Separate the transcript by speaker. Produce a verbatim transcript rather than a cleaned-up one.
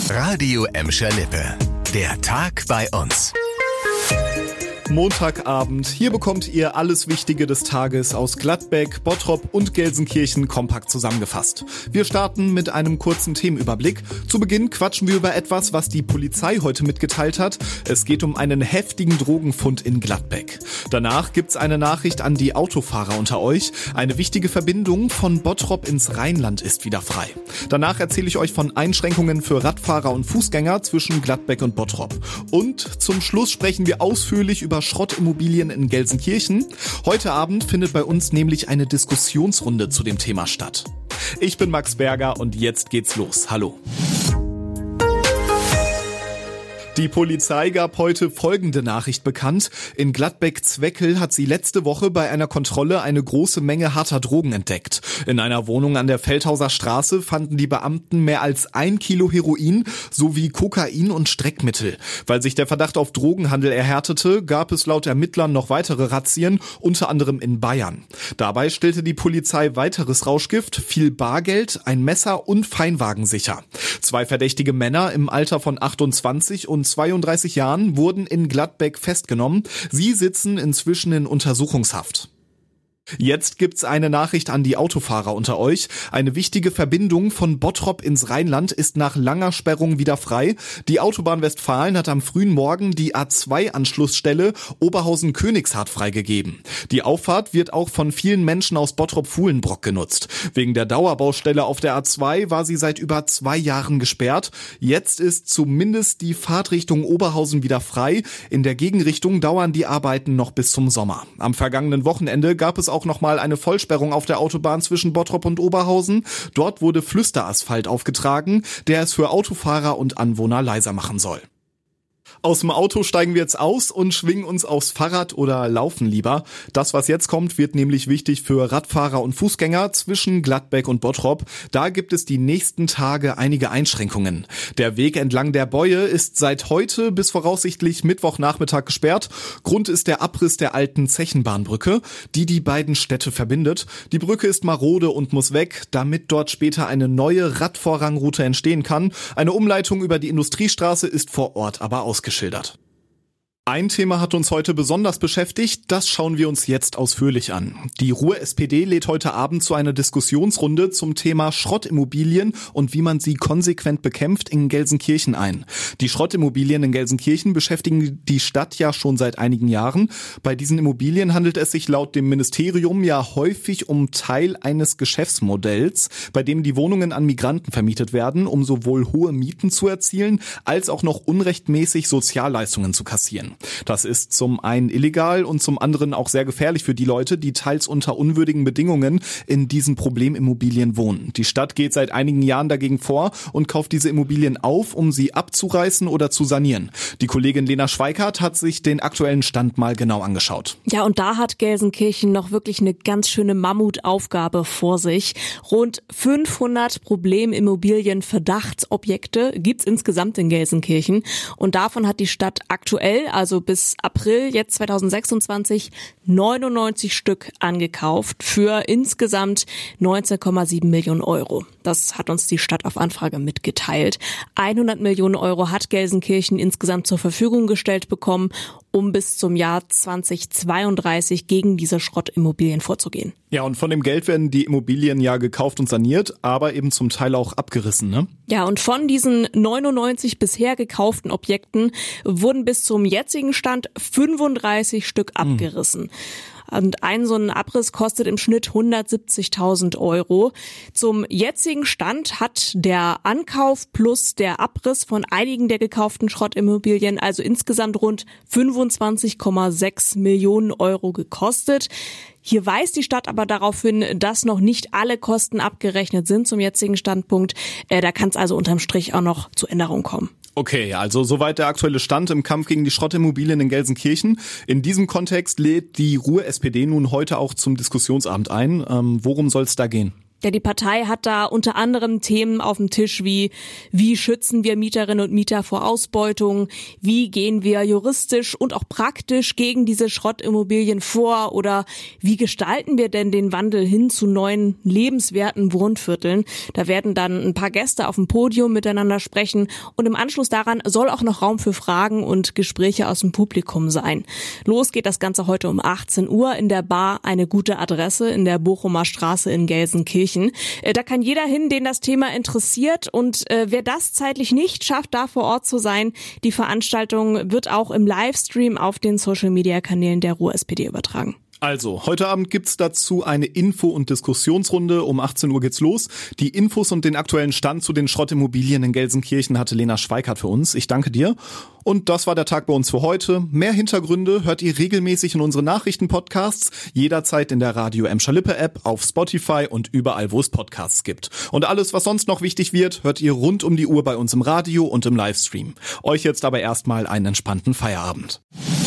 Speaker 1: Radio Emscher Lippe. Der Tag bei uns.
Speaker 2: Montagabend. Hier bekommt ihr alles Wichtige des Tages aus Gladbeck, Bottrop und Gelsenkirchen kompakt zusammengefasst. Wir starten mit einem kurzen Themenüberblick. Zu Beginn quatschen wir über etwas, was die Polizei heute mitgeteilt hat. Es geht um einen heftigen Drogenfund in Gladbeck. Danach gibt's eine Nachricht an die Autofahrer unter euch. Eine wichtige Verbindung von Bottrop ins Rheinland ist wieder frei. Danach erzähle ich euch von Einschränkungen für Radfahrer und Fußgänger zwischen Gladbeck und Bottrop. Und zum Schluss sprechen wir ausführlich über Schrottimmobilien in Gelsenkirchen. Heute Abend findet bei uns nämlich eine Diskussionsrunde zu dem Thema statt. Ich bin Max Berger und jetzt geht's los. Hallo. Die Polizei gab heute folgende Nachricht bekannt. In Gladbeck-Zweckel hat sie letzte Woche bei einer Kontrolle eine große Menge harter Drogen entdeckt. In einer Wohnung an der Feldhauser Straße fanden die Beamten mehr als ein Kilo Heroin sowie Kokain und Streckmittel. Weil sich der Verdacht auf Drogenhandel erhärtete, gab es laut Ermittlern noch weitere Razzien, unter anderem in Bayern. Dabei stellte die Polizei weiteres Rauschgift, viel Bargeld, ein Messer und Feinwagen sicher. Zwei verdächtige Männer im Alter von achtundzwanzig und zweiunddreißig Jahren wurden in Gladbeck festgenommen. Sie sitzen inzwischen in Untersuchungshaft. Jetzt gibt's eine Nachricht an die Autofahrer unter euch. Eine wichtige Verbindung von Bottrop ins Rheinland ist nach langer Sperrung wieder frei. Die Autobahn Westfalen hat am frühen Morgen die A zwei Anschlussstelle Oberhausen-Königshardt freigegeben. Die Auffahrt wird auch von vielen Menschen aus Bottrop-Fuhlenbrock genutzt. Wegen der Dauerbaustelle auf der A zwei war sie seit über zwei Jahren gesperrt. Jetzt ist zumindest die Fahrtrichtung Oberhausen wieder frei. In der Gegenrichtung dauern die Arbeiten noch bis zum Sommer. Am vergangenen Wochenende gab es auch auch nochmal eine Vollsperrung auf der Autobahn zwischen Bottrop und Oberhausen. Dort wurde Flüsterasphalt aufgetragen, der es für Autofahrer und Anwohner leiser machen soll. Aus dem Auto steigen wir jetzt aus und schwingen uns aufs Fahrrad oder laufen lieber. Das, was jetzt kommt, wird nämlich wichtig für Radfahrer und Fußgänger zwischen Gladbeck und Bottrop. Da gibt es die nächsten Tage einige Einschränkungen. Der Weg entlang der Bäue ist seit heute bis voraussichtlich Mittwochnachmittag gesperrt. Grund ist der Abriss der alten Zechenbahnbrücke, die die beiden Städte verbindet. Die Brücke ist marode und muss weg, damit dort später eine neue Radvorrangroute entstehen kann. Eine Umleitung über die Industriestraße ist vor Ort aber ausgeschildert. Geschildert. Ein Thema hat uns heute besonders beschäftigt, das schauen wir uns jetzt ausführlich an. Die Ruhr-S P D lädt heute Abend zu einer Diskussionsrunde zum Thema Schrottimmobilien und wie man sie konsequent bekämpft in Gelsenkirchen ein. Die Schrottimmobilien in Gelsenkirchen beschäftigen die Stadt ja schon seit einigen Jahren. Bei diesen Immobilien handelt es sich laut dem Ministerium ja häufig um Teil eines Geschäftsmodells, bei dem die Wohnungen an Migranten vermietet werden, um sowohl hohe Mieten zu erzielen, als auch noch unrechtmäßig Sozialleistungen zu kassieren. Das ist zum einen illegal und zum anderen auch sehr gefährlich für die Leute, die teils unter unwürdigen Bedingungen in diesen Problemimmobilien wohnen. Die Stadt geht seit einigen Jahren dagegen vor und kauft diese Immobilien auf, um sie abzureißen oder zu sanieren. Die Kollegin Lena Schweikart hat sich den aktuellen Stand mal genau angeschaut.
Speaker 3: Ja, und da hat Gelsenkirchen noch wirklich eine ganz schöne Mammutaufgabe vor sich. Rund fünfhundert Problemimmobilien-Verdachtsobjekte gibt's insgesamt in Gelsenkirchen und davon hat die Stadt aktuell, also also bis April jetzt zweitausendsechsundzwanzig, neunundneunzig Stück angekauft für insgesamt neunzehn Komma sieben Millionen Euro. Das hat uns die Stadt auf Anfrage mitgeteilt. hundert Millionen Euro hat Gelsenkirchen insgesamt zur Verfügung gestellt bekommen, um bis zum Jahr zweitausendzweiunddreißig gegen diese Schrottimmobilien vorzugehen.
Speaker 2: Ja, und von dem Geld werden die Immobilien ja gekauft und saniert, aber eben zum Teil auch abgerissen, ne?
Speaker 3: Ja, und von diesen neunundneunzig bisher gekauften Objekten wurden bis zum jetzigen Stand fünfunddreißig Stück abgerissen. Mhm. Und ein so ein Abriss kostet im Schnitt hundertsiebzigtausend Euro. Zum jetzigen Stand hat der Ankauf plus der Abriss von einigen der gekauften Schrottimmobilien also insgesamt rund fünfundzwanzig Komma sechs Millionen Euro gekostet. Hier weist die Stadt aber darauf hin, dass noch nicht alle Kosten abgerechnet sind zum jetzigen Standpunkt. Da kann es also unterm Strich auch noch zu Änderungen kommen.
Speaker 2: Okay, also soweit der aktuelle Stand im Kampf gegen die Schrottimmobilien in Gelsenkirchen. In diesem Kontext lädt die Ruhr-S P D nun heute auch zum Diskussionsabend ein. Ähm, worum soll es da gehen?
Speaker 3: Ja, die Partei hat da unter anderem Themen auf dem Tisch wie, wie schützen wir Mieterinnen und Mieter vor Ausbeutung, wie gehen wir juristisch und auch praktisch gegen diese Schrottimmobilien vor oder wie gestalten wir denn den Wandel hin zu neuen lebenswerten Wohnvierteln. Da werden dann ein paar Gäste auf dem Podium miteinander sprechen und im Anschluss daran soll auch noch Raum für Fragen und Gespräche aus dem Publikum sein. Los geht das Ganze heute um achtzehn Uhr in der Bar Eine gute Adresse in der Bochumer Straße in Gelsenkirchen. Da kann jeder hin, den das Thema interessiert und äh, wer das zeitlich nicht schafft, da vor Ort zu sein, die Veranstaltung wird auch im Livestream auf den Social-Media-Kanälen der Ruhr-S P D übertragen.
Speaker 2: Also, heute Abend gibt's dazu eine Info- und Diskussionsrunde. Um achtzehn Uhr geht's los. Die Infos und den aktuellen Stand zu den Schrottimmobilien in Gelsenkirchen hatte Lena Schweikart für uns. Ich danke dir. Und das war der Tag bei uns für heute. Mehr Hintergründe hört ihr regelmäßig in unseren Nachrichtenpodcasts, jederzeit in der Radio Emscher Lippe App, auf Spotify und überall, wo es Podcasts gibt. Und alles, was sonst noch wichtig wird, hört ihr rund um die Uhr bei uns im Radio und im Livestream. Euch jetzt aber erstmal einen entspannten Feierabend.